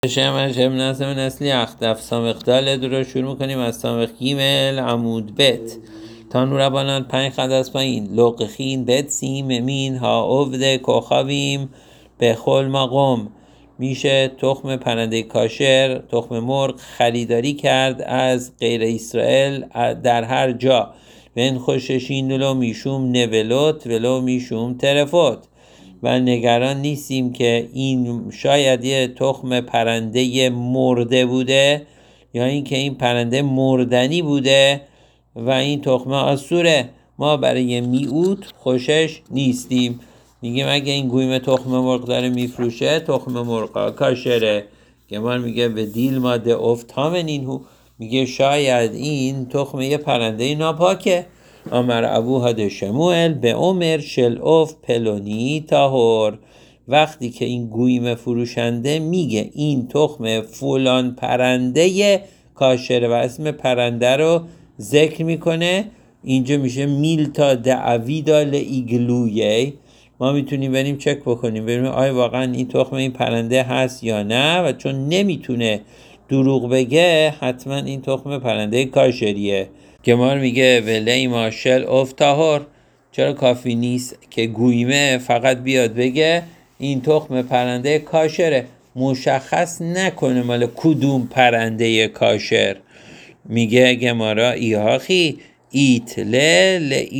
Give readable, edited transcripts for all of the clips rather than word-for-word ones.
شمش نظم نسلی اختف سامق دالد رو شروع میکنیم از سامق گیمل عمود بت تانو ربانان 5 خط از پایین لقخین بت سیم مین ها اوفده کوخاویم به خل مقام. میشه تخم پرنده کاشر، تخم مرغ خریداری کرد از غیر اسرائیل در هر جا. بین خوششین دلو میشوم نولوت ولو میشوم ترفوت و نگران نیستیم که این شاید یه تخم پرنده مرده بوده یا اینکه این پرنده مردنی بوده و این تخم آسوره. ما برای میعود خوشش نیستیم. میگه اگه این گویم تخم مرغ داره میفروشه تخم مرغ کاشره. گمان میگه به دیل ماده افتامن اینهو، میگه شاید این تخم یه پرنده ناپاکه. امر ابوها ده شموئل به عمر شلوف پلونی تاهور. وقتی که این گویم فروشنده میگه این تخم فلان پرنده کاشره و اسم پرنده رو ذکر میکنه، اینجا میشه میلتا دعویدا لایگلویه. ما میتونیم بریم چک بکنیم ببینیم آیا واقعا این تخم این پرنده هست یا نه، و چون نمیتونه دروغ بگه حتما این تخم پرنده کاشریه. گمار میگه ولی ماشل اوف تاهور. چرا کافی نیست که گویمه فقط بیاد بگه این تخم پرنده کاشره، مشخص نکنه مال کدوم پرنده کاشر. میگه گمارا ایهاخی ایتله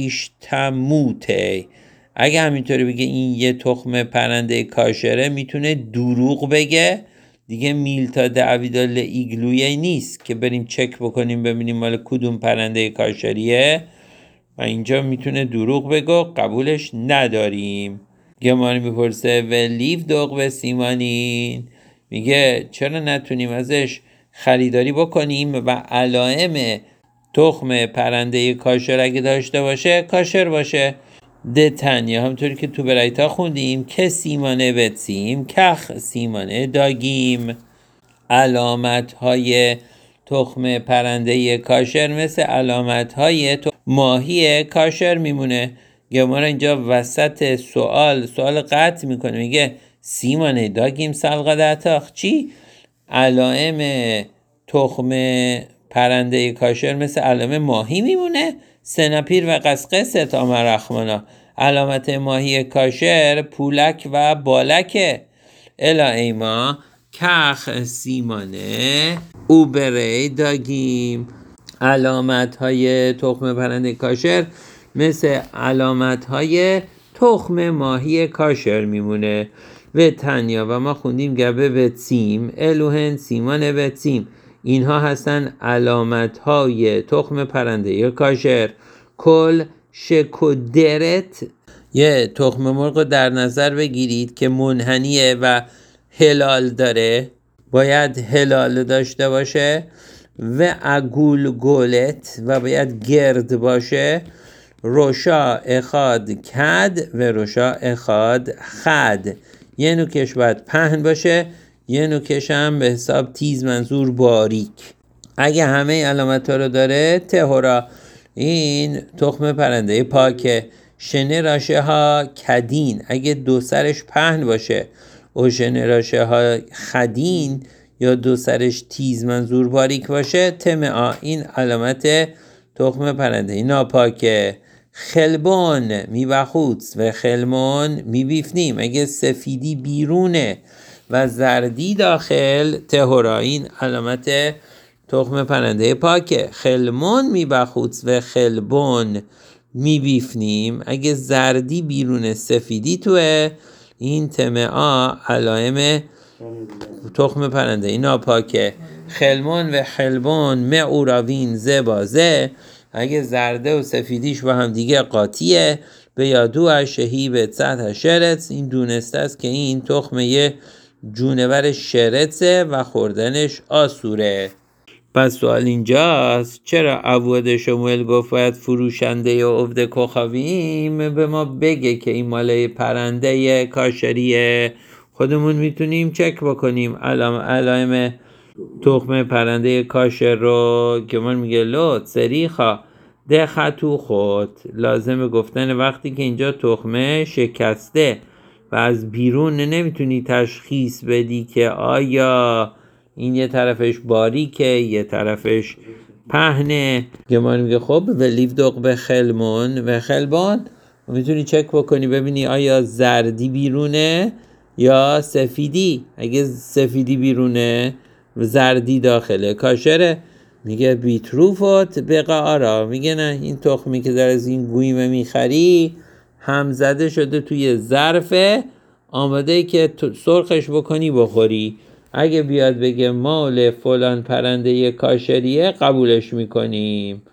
لایشتموته. اگه همینطوری بگه این یه تخم پرنده کاشره میتونه دروغ بگه دیگه. میلتا دعویدا لایگلویه نیست که بریم چک بکنیم ببینیم مال کدوم پرنده کاشریه و اینجا میتونه دروغ بگو، قبولش نداریم. گماری میپرسه و لیف دوغ به سیمانین، میگه چرا نتونیم ازش خریداری بکنیم و علائم تخم پرنده کاشر اگه داشته باشه کاشر باشه. دتنیا همطوری که تو برایتا خوندیم که سیمانه بتسیم کخ سیمانه داگیم. علامت های تخم پرنده کاشر مثل علامت های ماهی کاشر میمونه. گمارا اینجا وسط سوال قطع میکنه، میگه سیمانه داگیم سلقدتاخ. چی؟ علائم تخم پرنده کاشر مثل علائم ماهی میمونه. سنپیر و قسقس تا مرخمانا. علامت ماهی کاشر پولک و بالکه. الا ایما کخ سیمانه او بره داگیم. علامت های تخم پرنده کاشر مثل علامت های تخم ماهی کاشر میمونه. و تنیا و ما خوندیم گبه بتسیم الوهن سیمان بتسیم. اینها هستن علامت های تخم پرنده کاشر. کل شکودرت، یه تخم مرغ در نظر بگیرید که منحنیه و هلال داره، باید هلال داشته باشه. و عگول گولت و باید گرد باشه. روشا اخاد کد و روشا اخاد خد. یه نوکش باید پهن باشه، یه نوکش هم به حساب تیز منظور باریک. اگه همه علامت ها رو داره تهورا، این تخم پرنده پاکه. شنه راشه ها کدین، اگه دو سرش پهن باشه. و شنه راشه ها خدین یا دو سرش تیز منظور باریک باشه تمعا، این علامت تخم پرنده ناپاکه. خلبون میبخوت و خلمون میبیفنیم، اگه سفیدی بیرونه و زردی داخل تهورا، این علامت تخم پرنده پاکه. خلمون میبخوت و خلبون میبیفنیم، اگه زردی بیرونه سفیدی توه، این تمعا علائم تخم پرنده ناپاکه. خلمون و خلبون معوراوین زبازه، اگه زرده و سفیدیش با هم دیگه قاطیه. به یادو شهیب سطح شرط، این دونسته است که این تخم یه جونور شرطه و خوردنش آسوره. پس سوال اینجاست چرا عوود شموئل گفت باید فروشنده یا عبد کخاویم به ما بگه که این مال پرنده کاشریه. خودمون میتونیم چک بکنیم علائم تخم پرنده کاشر رو که من میگه لوت سریخا ده خطو خود. لازمه گفتن وقتی که اینجا تخمه شکسته و از بیرون نمیتونی تشخیص بدی که آیا این یه طرفش باریکه یه طرفش پهنه. گمان میگه خب ولیفدق به خلمون و خلبان، میتونی چک بکنی ببینی آیا زردی بیرونه یا سفیدی. اگه سفیدی بیرونه زردی داخله کاشره. میگه بیتروفت بقعارا، میگه نه این تخمی که در از این گویمه میخری هم زده شده توی ظرفه، آماده که سرخش بکنی بخوری. اگه بیاد بگه مال فلان پرنده کاشریه قبولش میکنیم.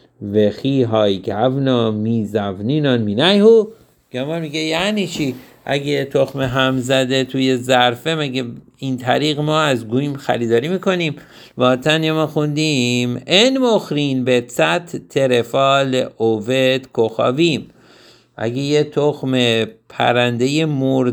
وخی های گونا میزونینان مینیهو، گمان میگه یعنی چی؟ اگه تخم هم زده توی ظرفه مگه این طریق ما از گویم خریداری میکنیم؟ واتن ما خوندیم ان مخرین بتست ترفال اوود کخاویم. اگه یه تخم پرنده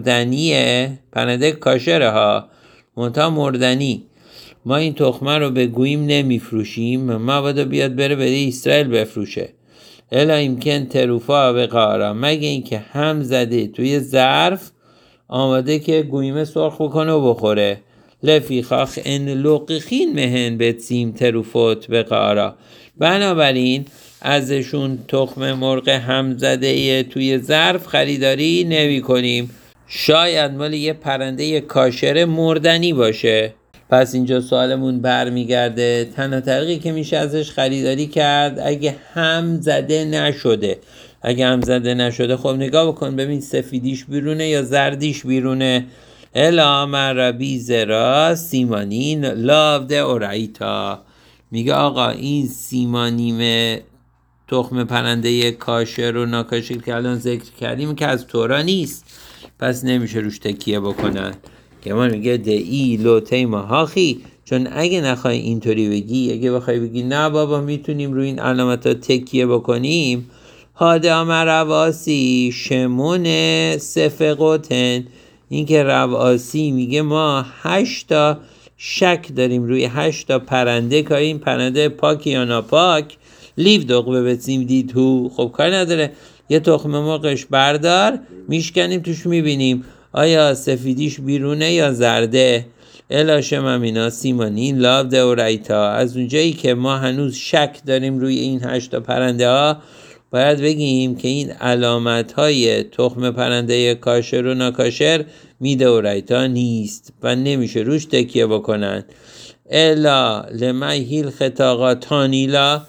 مردنیه، پرنده کاشره ها منتها مردنی، ما این تخمه رو به گویم نمیفروشیم، ما باید بیاد بره اسرائیل بفروشه. الا ایمکن تروفا به قارا، مگه این که هم زده توی ظرف آماده که گویمه سرخ بکنه و بخوره. لفیخاخ ان لقخین مهن بتسیم تروفوت به قارا، بنابراین ازشون تخم مرغ هم زده توی ظرف خریداری نمی کنیم. شاید مال یه پرنده کاشره مردنی باشه. پس اینجا سوالمون برمیگرده تنها طریقی که میشه ازش خریداری کرد اگه هم زده نشده. اگه هم زده نشده خب نگاه بکن ببین سفیدیش بیرونه یا زردیش بیرونه. الا مربی زرا سیمانین لاوده اورایتا، میگه آقا این سیمانیم تخم پرنده کاشر و ناکاشر که الان ذکر کردیم که از تورا نیست، پس نمیشه روش تکیه بکنن. که ما میگه دعی لوتی ماهاخی، چون اگه نخوای اینطوری بگی، اگه بخوای بگی نه بابا میتونیم روی این علامت ها تکیه بکنیم، هاده آمر رواسی شمون سفقوتن، این که رواسی میگه ما 8 تا شک داریم روی 8 تا پرنده که این پرنده پاک یا ناپاک. لیف دقبه بسیم دید تو، خب کار نداره یه تخم مرغش بردار میشکنیم توش میبینیم آیا سفیدیش بیرونه یا زرده. الاشم امینا سیمانین لاو دورایتا، از اونجایی که ما هنوز شک داریم روی این 8 تا پرنده ها باید بگیم که این علامت های تخم پرنده کاشر و ناکاشر میدورایتا نیست و نمیشه روش تکیه بکنن. الا لمهیل خطاقا تانیلا،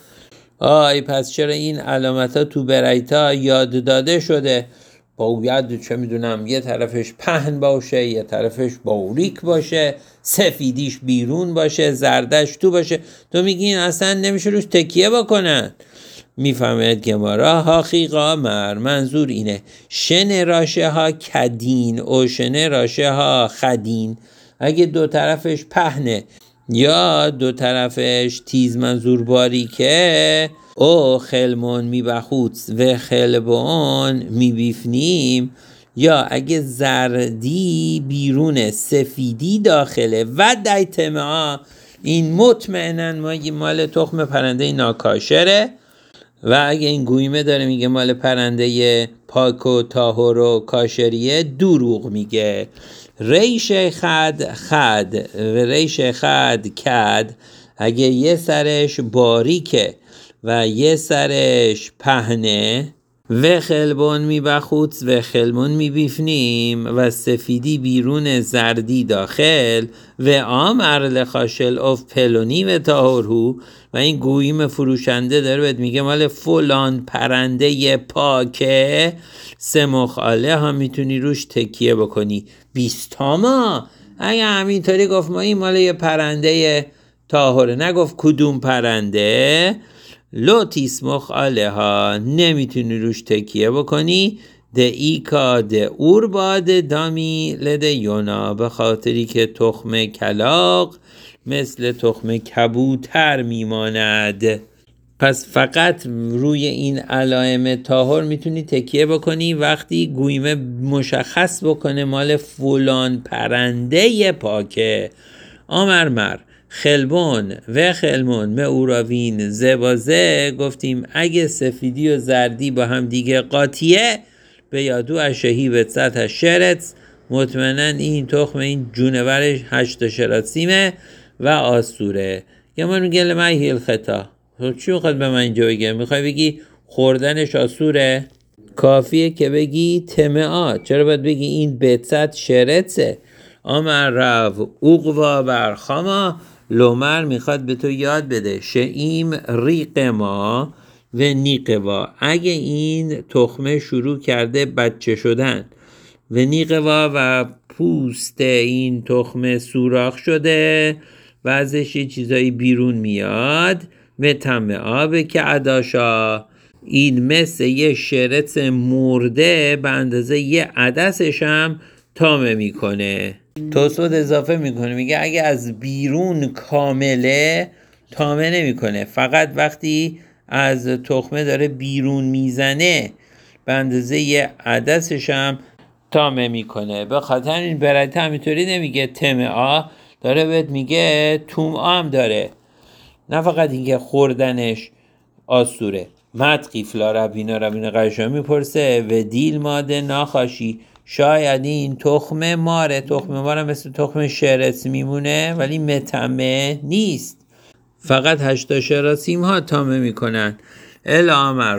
پس چرا این علامت ها تو برایتا یاد داده شده؟ باید چه میدونم یه طرفش پهن باشه یه طرفش باریک باشه، سفیدیش بیرون باشه زردش تو باشه. تو میگی این اصلا نمیشه روش تکیه بکنن. میفهمد گمارا هاخی قامر، منظور اینه شن راشه ها کدین و شن راشه ها خدین. اگه دو طرفش پهنه یا دو طرفش تیز منظور باریکه، او خلمون میبخوت و خلبون میبیفنیم، یا اگه زردی بیرونه سفیدی داخله و دیتمه، این مطمئنن مال تخم پرنده ناکاشره. و اگه این گویمه داره میگه مال پرنده پاک و طاهر و کاشریه دروغ میگه. ریش خد و ریش خد کد، اگه یه سرش باریکه و یه سرش پهنه، و خلبون میبخوت و خلبون میبیفنیم، و سفیدی بیرون زردی داخل، و آمر لخاشل اف پلونی و تاهرهو، و این گوییم فروشنده داره بهت میگه مال فلان پرنده پاکه، سمخاله ها میتونی روش تکیه بکنی. 20 اگه همینطوری گفت ما این مال یه پرنده طاهره، نگفت کدوم پرنده، لو تیسمخ آله ها نمیتونی روش تکیه بکنی. ده ایکا ده اور باد دامی لده یونا، به خاطری که تخم کلاغ مثل تخم کبوتر میماند. پس فقط روی این علائم طاهر میتونی تکیه بکنی وقتی گویمه مشخص بکنه مال فلان پرنده پاکه. آمرمر خلبون و خلمون معوراوین زبازه، گفتیم اگه سفیدی و زردی با هم دیگه قاطیه به یادو اشهی به سطح شرط، مطمئنن این تخم این جونورش 8 شراسیمه و آسوره. که من میگه لمعی الخطا. خب چی میخواد به من اینجا بگه؟ میخوای بگی خوردنش آسوره؟ کافیه که بگی تمعا. چرا باید بگی این بتت شرطه؟ آمر رو اوقوا برخاما. لومر میخواد به تو یاد بده شئیم ریق ما و نیقوا. اگه این تخمه شروع کرده بچه شدن و نیقوا و پوست این تخمه سوراخ شده و ازش یه چیزایی بیرون میاد و تمه آبه که عداشا، این مثل یه شرط مرده به اندازه یه عدسش هم تامه میکنه. توسعود اضافه میکنه، میگه اگه از بیرون کامله تامه نمیکنه، فقط وقتی از تخمه داره بیرون میزنه به اندازه یه عدسش هم تامه میکنه. به خاطر این برایت همینطوری نمیگه تمعا، داره بهت میگه تومعا هم داره، نه فقط اینکه خوردنش آسوره. مدقیفلا ربینا قشا میپرسه و دیل ماده ناخاشی، شاید این تخم ماره، تخم ماره مثل تخم شرط میمونه ولی متمه نیست، فقط 8 شراسیم ها تامه میکنن. الامر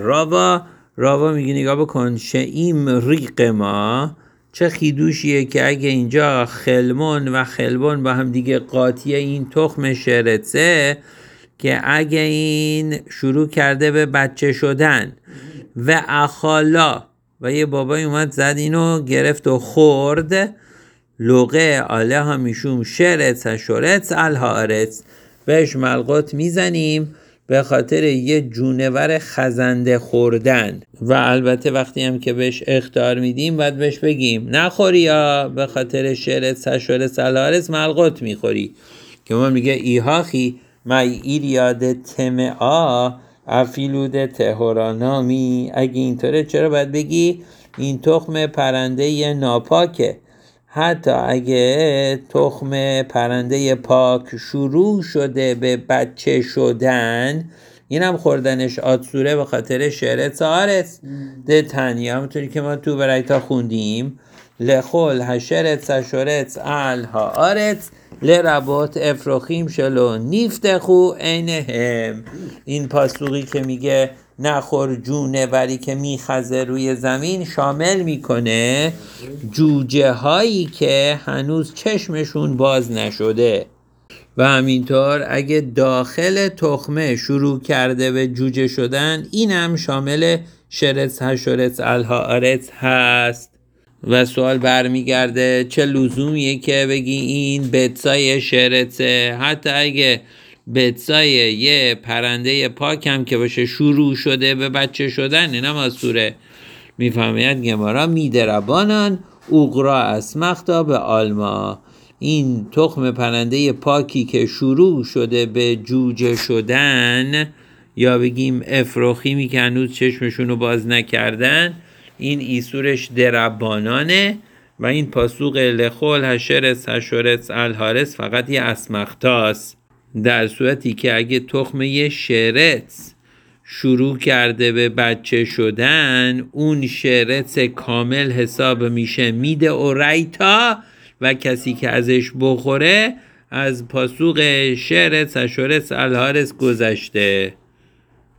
راوا میگه نگاه بکن شئیم ریق ما، چه خیدوشیه که اگه اینجا خلمون و خلبون با هم دیگه قاطیه این تخم شرطه، که اگه این شروع کرده به بچه شدن و اخالا و یه بابای اومد زد اینو گرفت و خورد، لغه آله ها میشوم شرط شرط الهارت، بهش ملقات میزنیم به خاطر یه جونور خزنده خوردن. و البته وقتی هم که بهش اخطار میدیم باید بهش بگیم نخوری، یا به خاطر شرط شرط الهارت ملقات میخوری. که ما میگه ایهاخی مای ایریاد تمعا افیلود تهورانامی. اگه اینطوره چرا باید بگی این تخم پرنده ناپاکه؟ حتی اگه تخم پرنده پاک شروع شده به بچه شدن، اینم خوردنش آتسوره به خاطر شرط آرس ده تنیا، همونطوری که ما تو برایتا خوندیم لخول هشرت سشرت الها آرت لربات افراخیم شلو نیفتخو اینهم. این پاسوقی که میگه نخور جونوری که میخزه روی زمین شامل میکنه جوجه هایی که هنوز چشمشون باز نشده. و همینطور اگه داخل تخمه شروع کرده به جوجه شدن، اینم شامل شرط هشرت الها آرت هست. و سوال برمیگرده چه لزومیه که بگی این بتسای شرطه؟ حتی اگه بتسای یه پرنده پاک هم که باشه شروع شده به بچه شدن، اینم آسوره. میفهمید گمارا میدربانان اوقرا اسمختا به آلما. این تخم پرنده پاکی که شروع شده به جوجه شدن، یا بگیم افراخیمی که هنوز چشمشونو باز نکردن، این ایسورش دربانانه. و این پاسوق لخول هشرس هشرس الهارس فقط یه اسمختاست، در صورتی که اگه تخم یه شرط شروع کرده به بچه شدن، اون شرط کامل حساب میشه میده و ریتا، و کسی که ازش بخوره از پاسوق شرط هشرس الهارس گذشته.